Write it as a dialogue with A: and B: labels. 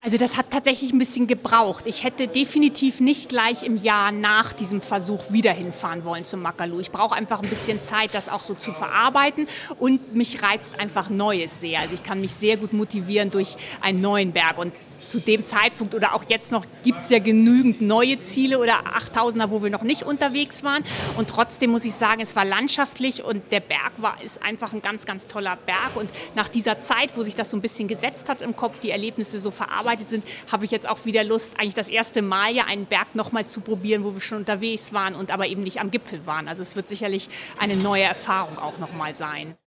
A: Also das hat tatsächlich ein bisschen gebraucht. Ich hätte definitiv nicht gleich im Jahr nach diesem Versuch wieder hinfahren wollen zum Makalu. Ich brauche einfach ein bisschen Zeit, das auch so zu verarbeiten, und mich reizt einfach Neues sehr. Also ich kann mich sehr gut motivieren durch einen neuen Berg, und zu dem Zeitpunkt oder auch jetzt noch gibt es ja genügend neue Ziele oder 8000er, wo wir noch nicht unterwegs waren, und trotzdem muss ich sagen, es war landschaftlich und der Berg ist einfach ein ganz, ganz toller Berg, und nach dieser Zeit, wo sich das so ein bisschen gesetzt hat im Kopf, die Erlebnisse so verarbeitet sind, habe ich jetzt auch wieder Lust, eigentlich das erste Mal ja einen Berg nochmal zu probieren, wo wir schon unterwegs waren und aber eben nicht am Gipfel waren. Also es wird sicherlich eine neue Erfahrung auch nochmal sein.